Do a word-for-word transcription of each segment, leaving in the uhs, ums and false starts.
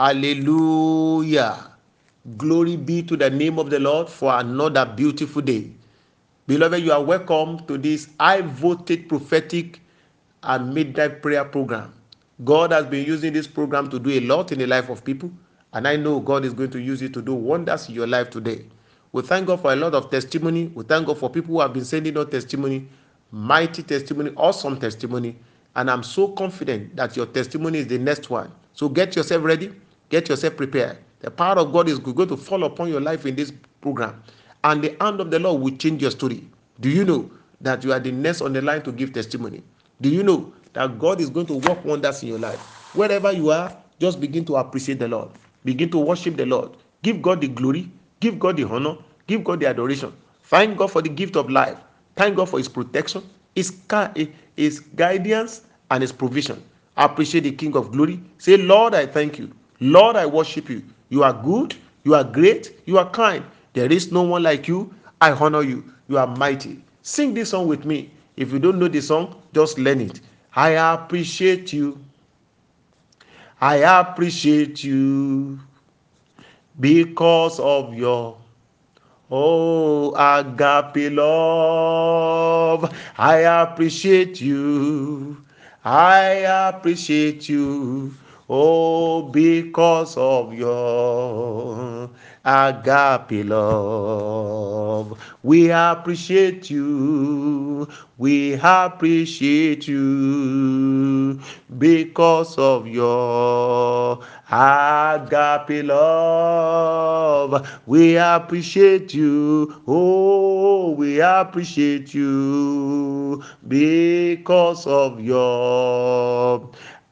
Hallelujah. Glory be to the name of the Lord for another beautiful day. Beloved, you are welcome to this high voltage prophetic and midnight prayer program. God has been using this program to do a lot in the life of people, and I know God is going to use it to do wonders in your life today. We thank God for a lot of testimony. We thank God for people who have been sending out testimony, mighty testimony, awesome testimony, and I'm so confident that your testimony is the next one. So get yourself ready, get yourself prepared. The power of God is going to fall upon your life in this program, and the hand of the Lord will change your story. Do you know that you are the next on the line to give testimony? Do you know that God is going to work wonders in your life? Wherever you are, just begin to appreciate the Lord. Begin to worship the Lord. Give God the glory. Give God the honor. Give God the adoration. Thank God for the gift of life. Thank God for His protection, His, his guidance, and His provision. Appreciate the King of glory. Say, Lord, I thank you. Lord, I worship you. You are good. You are great. You are kind. There is no one like you. I honor you. You are mighty. Sing this song with me. If you don't know the song, just learn it. I appreciate you. I appreciate you because of your oh agape love. I appreciate you. I appreciate you. Oh, because of your agape love. We appreciate you. We appreciate you because of your agape love. We appreciate you. Oh, we appreciate you because of your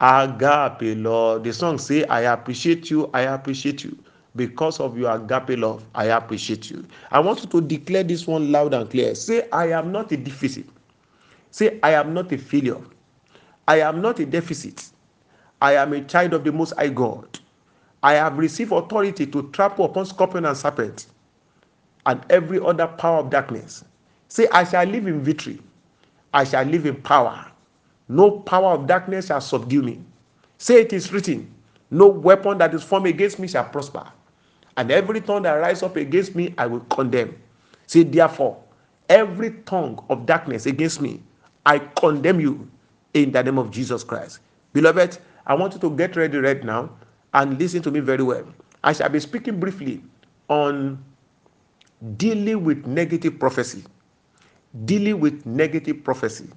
agape love. The song say, I appreciate you, I appreciate you. Because of your agape love, I appreciate you. I want you to declare this one loud and clear. Say, I am not a deficit. Say, I am not a failure. I am not a deficit. I am a child of the Most High God. I have received authority to trample upon scorpion and serpent and every other power of darkness. Say, I shall live in victory. I shall live in power. No power of darkness shall subdue me. Say, it is written, no weapon that is formed against me shall prosper. And every tongue that rises up against me, I will condemn. Say, therefore, every tongue of darkness against me, I condemn you in the name of Jesus Christ. Beloved, I want you to get ready right now and listen to me very well. I shall be speaking briefly on dealing with negative prophecy. Dealing with negative prophecy.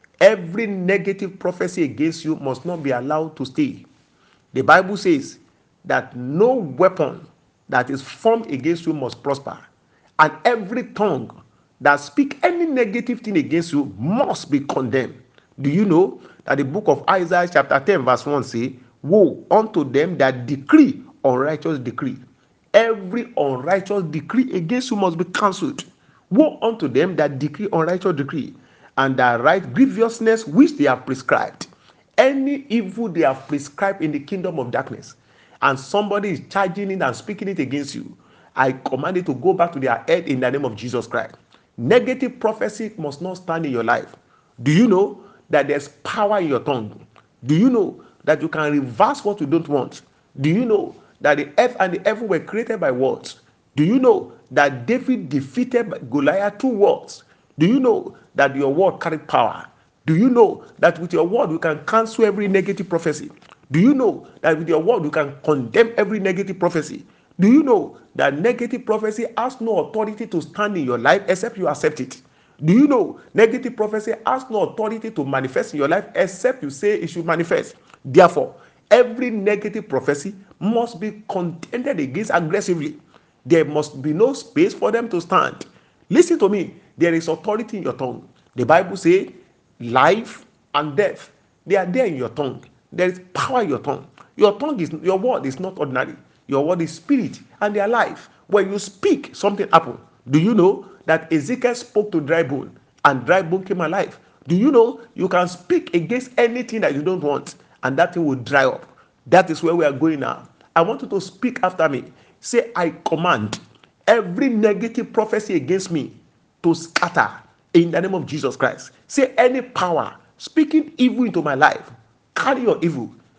Every negative prophecy against you must not be allowed to stay. The Bible says that no weapon that is formed against you must prosper, and every tongue that speak any negative thing against you must be condemned. Do you know that the book of Isaiah chapter ten verse one say, woe unto them that decree unrighteous decree. Every unrighteous decree against you must be cancelled. Woe unto them that decree unrighteous decree, and that write grievousness which they have prescribed. Any evil they have prescribed in the kingdom of darkness, and somebody is charging it and speaking it against you, I command it to go back to their head in the name of Jesus Christ. Negative prophecy must not stand in your life. Do you know that there's power in your tongue? Do you know that you can reverse what you don't want? Do you know that the earth and the heaven were created by words? Do you know that David defeated Goliath through words? Do you know that your word carried power? Do you know that with your word you can cancel every negative prophecy? Do you know that with your word you can condemn every negative prophecy? Do you know that negative prophecy has no authority to stand in your life except you accept it? Do you know negative prophecy has no authority to manifest in your life except you say it should manifest? Therefore, every negative prophecy must be contended against aggressively. There must be no space for them to stand. Listen to me. There is authority in your tongue. The Bible says life and death, they are there in your tongue. There is power in your tongue. Your tongue is, your word is not ordinary. Your word is spirit and they are life. When you speak, something happens. Do you know that Ezekiel spoke to dry bone and dry bone came alive? Do you know you can speak against anything that you don't want and that thing will dry up? That is where we are going now. I want you to speak after me. Say, I command every negative prophecy against me to scatter in the name of Jesus Christ. Say, any power speaking evil into my life, carry your evil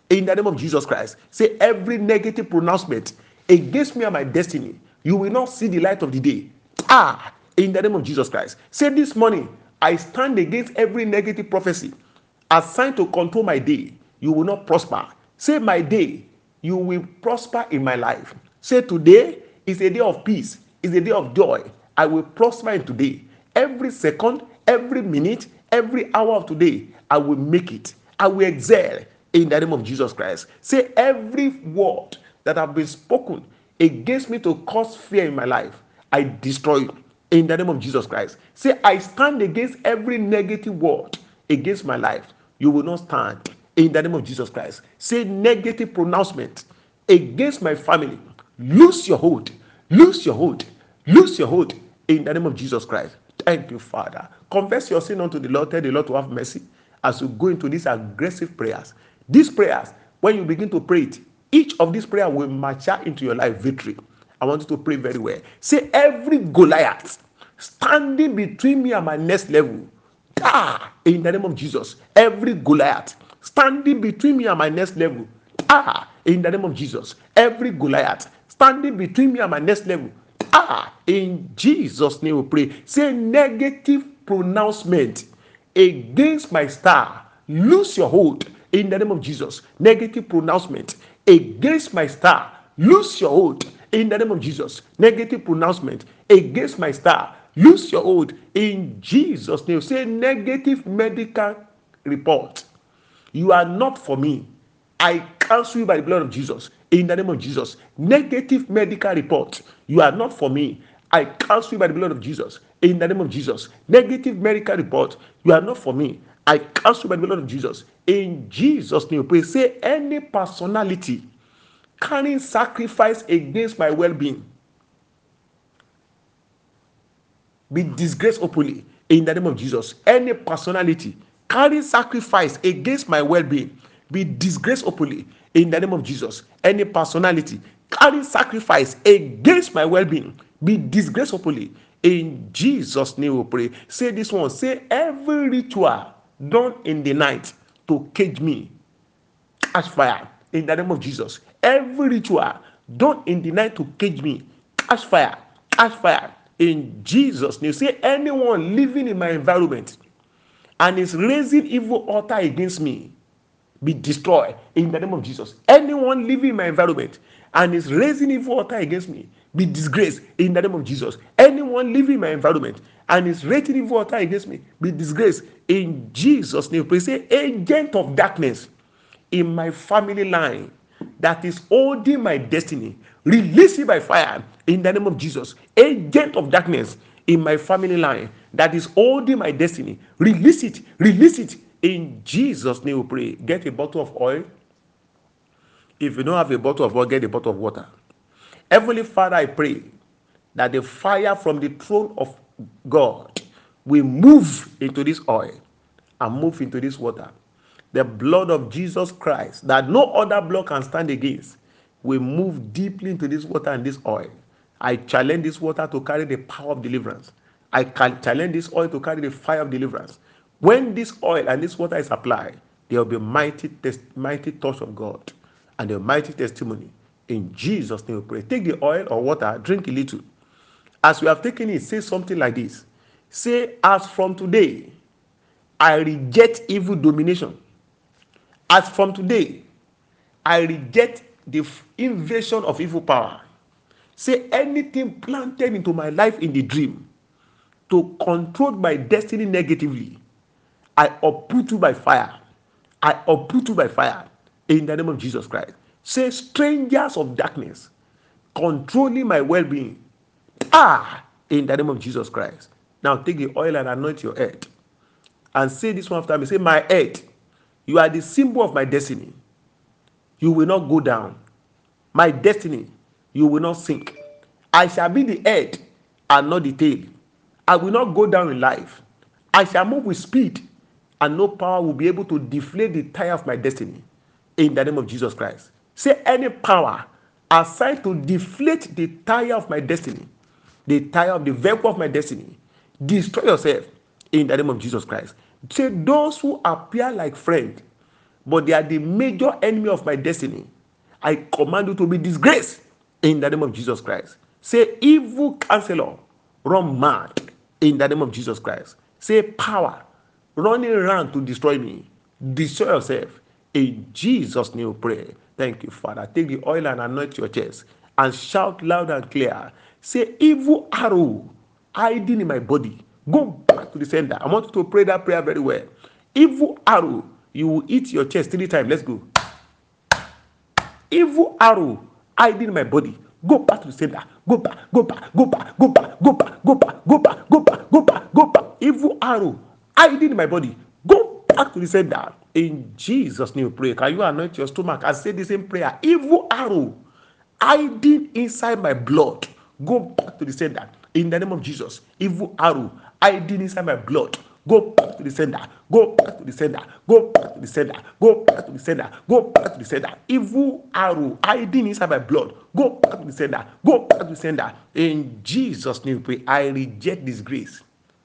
in the name of Jesus Christ. Say every negative pronouncement against me and my destiny, you will not see the light of the day. Ah, in the name of Jesus Christ. Say this morning, I stand against every negative prophecy assigned to control my day. You will not prosper. Say my day, you will prosper in my life. Say today is a day of peace, is a day of joy. I will prosper in today. Every second, every minute, every hour of today, I will make it. I will excel in the name of Jesus Christ. Say every word that have been spoken against me to cause fear in my life, I destroy it in the name of Jesus Christ. Say I stand against every negative word against my life. You will not stand in the name of Jesus Christ. Say negative pronouncement against my family. Lose your hold. Lose your hold. Lose your hold in the name of Jesus Christ. Thank you, Father. Confess your sin unto the Lord. Tell the Lord to have mercy as you go into these aggressive prayers. These prayers, when you begin to pray it, each of these prayers will mature into your life victory. I want you to pray very well. Say every Goliath standing between me and my next level, ah, in the name of Jesus. Every Goliath standing between me and my next level, ah, in the name of Jesus. Every Goliath standing between me and my next level, ah, in Jesus' name we pray. Say negative pronouncement against my star, lose your hold in the name of Jesus. Negative pronouncement against my star, lose your hold in the name of Jesus. Negative pronouncement against my star, lose your hold in Jesus' name. Say negative medical report, you are not for me. I cancel you by the blood of Jesus in the name of Jesus. Negative medical report, you are not for me. I cancel you by the blood of Jesus in the name of Jesus. Negative medical report, you are not for me. I cancel you by the blood of Jesus in Jesus' name. Pray. Say any personality carrying sacrifice against my well-being be disgraced openly in the name of Jesus. Any personality carrying sacrifice against my well-being be disgraced openly in the name of Jesus. Any personality carrying sacrifice against my well-being be disgraced openly in Jesus' name we pray. Say this one. Say every ritual done in the night to cage me, catch fire in the name of Jesus. Every ritual done in the night to cage me, catch fire, catch fire in Jesus' name. Say anyone living in my environment and is raising evil altar against me be destroyed in the name of Jesus. Anyone living in my environment and is raising evil altar against me be disgraced in the name of Jesus. Anyone living in my environment and is raising evil altar against me be disgraced in Jesus' name. Please say agent of darkness in my family line that is holding my destiny, release it by fire in the name of Jesus. Agent of darkness in my family line that is holding my destiny, release it, release it in Jesus' name we pray. Get a bottle of oil. If you don't have a bottle of oil, get a bottle of water. Heavenly Father, I pray that the fire from the throne of God will move into this oil and move into this water. The blood of Jesus Christ, that no other blood can stand against, will move deeply into this water and this oil. I challenge this water to carry the power of deliverance. I can challenge this oil to carry the fire of deliverance. When this oil and this water is applied, there will be mighty, test, mighty touch of God and a mighty testimony. In Jesus' name we pray. Take the oil or water, drink a little. As you have taken it, say something like this. Say, as from today, I reject evil domination. As from today, I reject the invasion of evil power. Say anything planted into my life in the dream to control my destiny negatively, I uproot you by fire. I uproot you by fire in the name of Jesus Christ. Say strangers of darkness controlling my well-being, ah, in the name of Jesus Christ. Now take the oil and anoint your head and say this one after me. Say, my head, you are the symbol of my destiny. You will not go down. My destiny, you will not sink. I shall be the head and not the tail. I will not go down in life. I shall move with speed, and no power will be able to deflate the tire of my destiny. In the name of Jesus Christ. Say any power assigned to deflate the tire of my destiny, the tire of the vehicle of my destiny, destroy yourself in the name of Jesus Christ. Say those who appear like friends but they are the major enemy of my destiny. I command you to be disgraced in the name of Jesus Christ. Say, evil counselor, run mad in the name of Jesus Christ. Say, power running around to destroy me, destroy yourself. In Jesus' name we pray. Thank you, Father. Take the oil and anoint your chest and shout loud and clear. Say, evil arrow hiding in my body, go back to the sender. I want you to pray that prayer very well. Evil arrow, you will hit your chest three times. Let's go. Evil arrow hiding in my body, go back to the sender. Go back, go back, go back, go back, go back, go back, go back, go back, go back, go back. Evil arrow hiding in my body, go back to the sender. In Jesus' name we pray. Can you anoint your stomach and say the same prayer? Evil arrow hiding inside my blood, go back to the sender. In the name of Jesus. Evil arrow hiding inside my blood, go back to the sender. Go back to the sender. Go back to the sender. Go back to the sender. Go back to the sender. Evil arrow hiding inside my blood, go back to the sender. Go back to the sender. In Jesus' name we pray. I reject disgrace.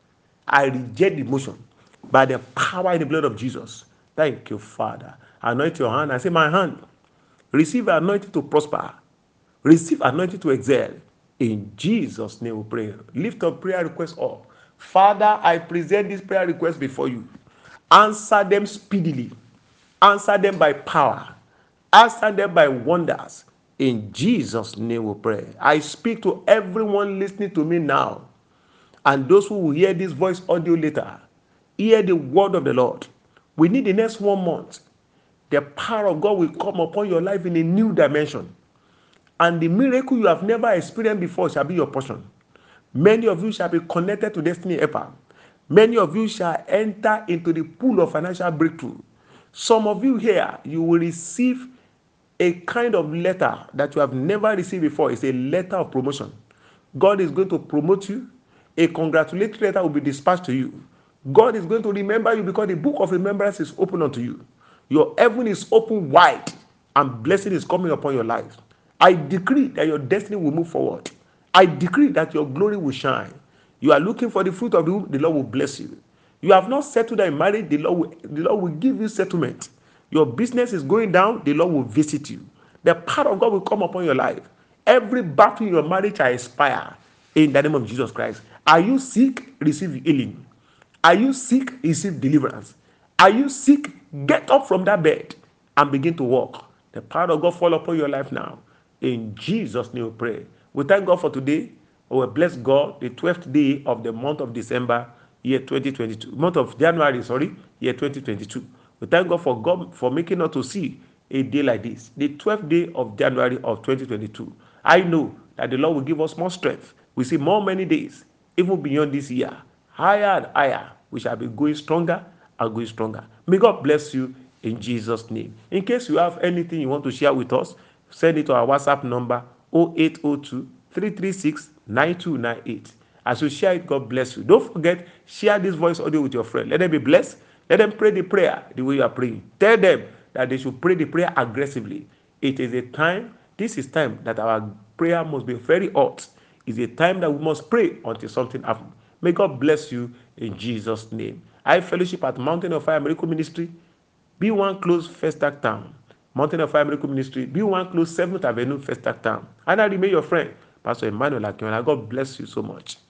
I reject demotion by the power in the blood of Jesus. Thank you, Father. Anoint your hand and say, my hand, receive anointing to prosper. Receive anointing to excel. In Jesus' name we pray. Lift up prayer requests up. Father, I present this prayer request before you. Answer them speedily. Answer them by power. Answer them by wonders. In Jesus' name we pray. I speak to everyone listening to me now, and those who will hear this voice audio later. Hear the word of the Lord. We need the next one month. The power of God will come upon your life in a new dimension. And the miracle you have never experienced before shall be your portion. Many of you shall be connected to Destiny Helper. Many of you shall enter into the pool of financial breakthrough. Some of you here, you will receive a kind of letter that you have never received before. It's a letter of promotion. God is going to promote you. A congratulatory letter will be dispatched to you. God is going to remember you because the book of remembrance is open unto you. Your heaven is open wide and blessing is coming upon your life. I decree that your destiny will move forward. I decree that your glory will shine. You are looking for the fruit of the womb, the Lord will bless you. You have not settled in marriage, the Lord will, the Lord will give you settlement. Your business is going down, the Lord will visit you. The power of God will come upon your life. Every battle in your marriage shall expire in the name of Jesus Christ. Are you sick? Receive healing. Are you sick? Receive deliverance. Are you sick? Get up from that bed and begin to walk. The power of God fall upon your life now. In Jesus' name we pray. We thank God for today. We bless God, the twelfth day of the month of December, year twenty twenty-two. Month of January, sorry, year twenty twenty-two. We thank God for God for making us to see a day like this, the twelfth day of January of twenty twenty-two. I know that the Lord will give us more strength. We see more many days, even beyond this year. Higher and higher, we shall be going stronger and going stronger. May God bless you in Jesus' name. In case you have anything you want to share with us, send it to our WhatsApp number zero eight zero two, three three six, nine two nine eight. As you share it, God bless you. Don't forget, share this voice audio with your friend. Let them be blessed. Let them pray the prayer the way you are praying. Tell them that they should pray the prayer aggressively. It is a time, this is time that our prayer must be very hot. It's a time that we must pray until something happens. May God bless you in Jesus' name. I fellowship at Mountain of Fire Miracle Ministry, B one Close, Festac Town. Mountain of Fire Miracle Ministry, B one Close, seventh Avenue, Festac Town. And I remain your friend, Pastor Emmanuel Akinola. God bless you so much.